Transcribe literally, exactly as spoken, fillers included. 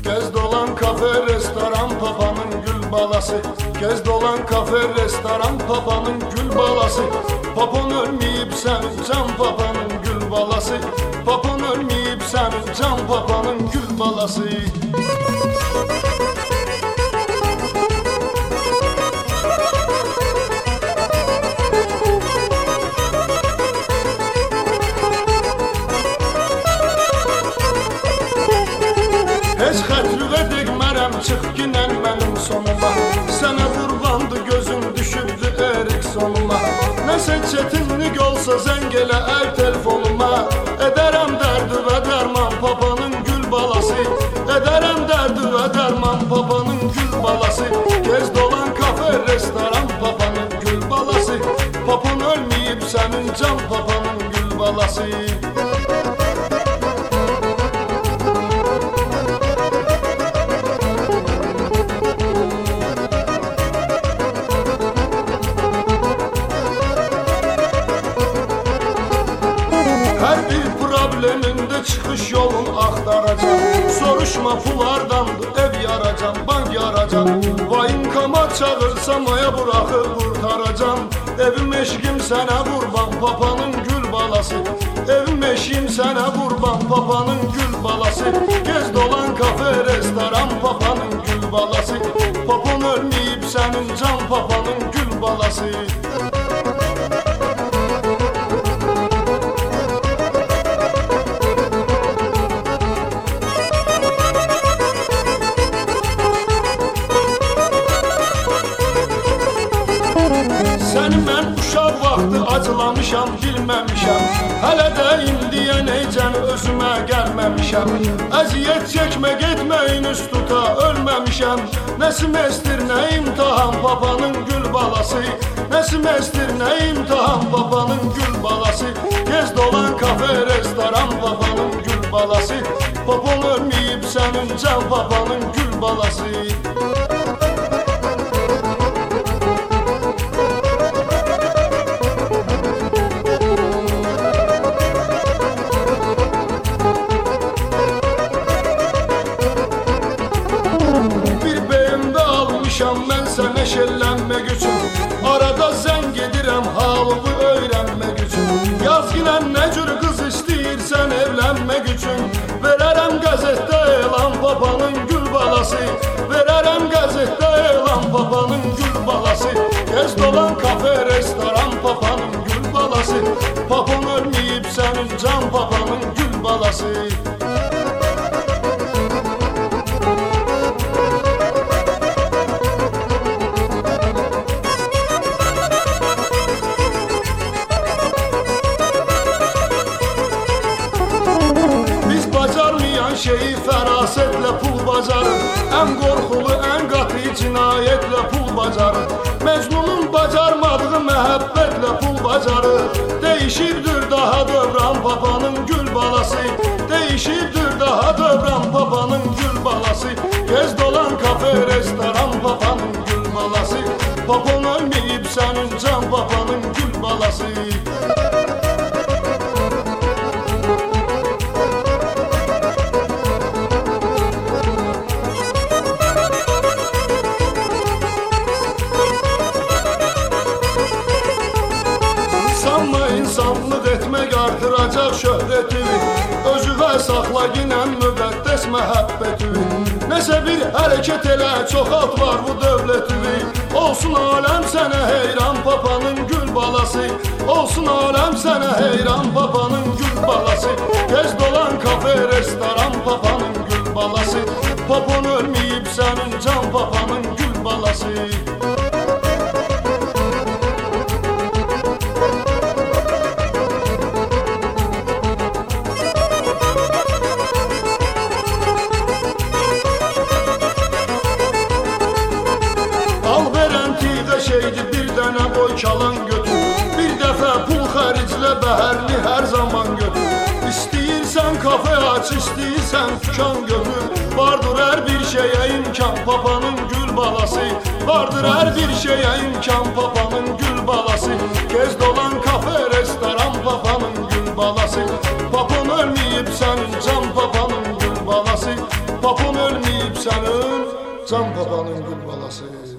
Gez dolan kafe, restoran, papanın gül balası. Gez dolan kafe, restoran, papanın gül balası. Papan ölmeyip senin can papanın gül balası. Papan ölmeyip senin can papanın gül balası. Heç xətrüvə degmərəm, çıx ginən mənim sonuma. Sənə qurbandı gözüm, düşübdü erik sonuma. Nəsə çətinlik olsa zəng elə əl telefonuma. Edərəm dərdi və dərman papanın gül balası. Edərəm dərdi və dərman papanın gül balası. Gez dolan kafe, restoran, papanın gül balası. Papan ölməyib sənin can papanın gül balası. Hər bir problemində çıxış yolunu axtaracam. Soruşma pulardandır, ev yaracam, bank yaracam. Vainkama çağırsam aya buraxıb qurtaracam. Evim eşqim sənə qurban, papanın gül balası. Evim eşqim sənə qurban, papanın gül balası. Gez dolan kafe, restoran, papanın gül balası. Papan ölməyib sənin can papanın gül balası. Səni mən uşaq vaxtı acılamışam, bilməmişəm. Hələ də indiyə neycən özümə gəlməmişəm. Əziyyət çəkmə, getməyin üst tuta, ölməmişəm. Nə semestr, nə imtahan, papanın gül balası. Nə semestr, nə imtahan, papanın gül balası. Gez dolan kafe, restoran, papanın gül balası. Papan ölməyib sənin can papanın gül balası. Mən sənə şəllənmək üçün arada zəng edirəm, halımı öyrənmək üçün. Yaz ginən nə cür qız istəyirsən evlənmək üçün. Verərəm qəzetdə elan papanın gül balası. Verərəm qəzetdə elan papanın gül balası. Gez dolan kafe, restoran, papanın gül balası. Papan ölməyib sənin can papanın gül balası. Bacarmayan şeyi fərasətlə pul bacarır. Ən qorxulu, ən qatı cinayətlə pul bacarır. Məcnunun bacarmadığı məhəbbətlə pul bacarır. Değişibdir daha dövran papanın gül balası. Değişibdir daha dövran papanın gül balası. Gez dolan kafe, restoran, papanın gül balası. Papan ölməyib sənin can papanın gül balası. Sanma insanlıq etmək artıracaq şöhrətini. Özüvə saxla ginən müqəddəs məhəbbətini. Nəsə bir hərəkət elə, çoxalt var bu dövlətini. Olsun aləm sənə heyran papanın gül balası. Olsun aləm sənə heyran papanın gül balası. Gez dolan kafe, restoran, papanın gül balası. Papan ölməyib sənin can papanın gül balası. Şeydi bir dənə boy çalan götür. Bir dəfə pul xəriclə bəhərli hər zaman götür. İstəyirsən kafe aç, istəyirsən tükan götür. Vardır hər bir şeyə imkan papanın gül balası. Vardır hər bir şeyə imkan papanın gül balası. Gez dolan kafe, restoran, papanın gül balası. Papan ölməyib sənin can papanın gül balası. Papan ölməyib sənin can babanın gül balası.